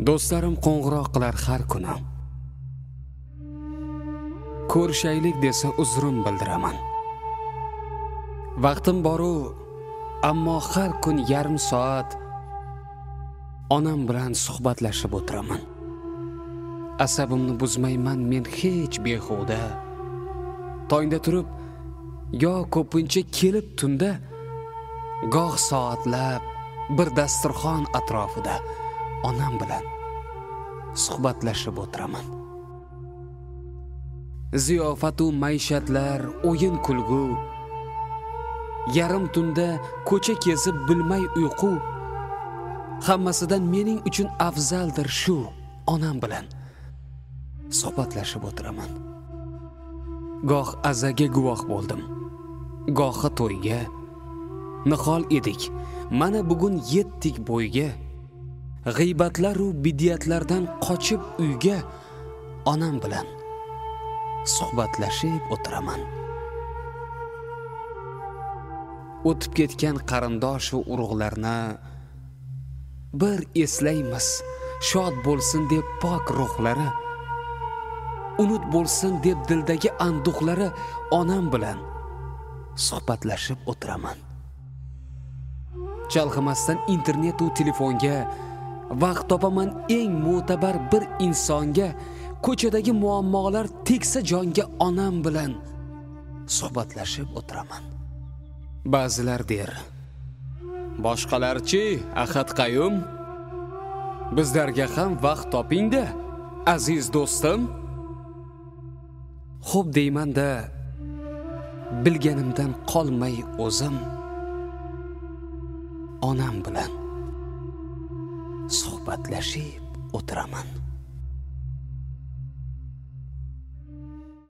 Do'stlarim qo'ng'iroq qilar har kuni. Ko'rishaylik desa uzrim bildiraman. Vaqtim bor-u, ammo har kun yarim soat onam bilan suhbatlashib o'tiraman. Asabimni buzmayman men hech behuda. Tongda turib, yo ko'pincha kelib tunda, goh soatlab bir dasturxon atrofida onam bilan suhbatlashib o'tiraman. Ziyofatu maishatlar, o'yin kulgu, yarim tunda ko'cha kezib bilmay uyqu, hammasidan mening uchun afzaldir shu onam bilan suhbatlashib o'tiraman. Goh azaga guvoh bo'ldim, gohi to'yga. Nihol edik, mana bugun yetdik bo'yga. G'iybatlar u bidiyatlardan qochib uyga onam bilan suhbatlashib o'tiraman. O'tib ketgan qarindosh va urug'larni bir eslaymiz, shod bo'lsin deb pok ruhlari, unut bo'lsin deb dildagi anduhlari onam bilan suhbatlashib o'tiraman. Chalg'imasdan internet va telefonga vaqt topaman eng mo'tabar bir insonga, ko'chadagi muammolar teksa jonga onam bilan suhbatlashib o'tiraman. Ba'zilar der, boshqalarchi ahad qayyum, bizlarga ham vaqt toping-da, aziz do'stim. Xo'p deyman-da, bilganimdan qolmay o'zim onam bilan suhbatlashib o'tiraman.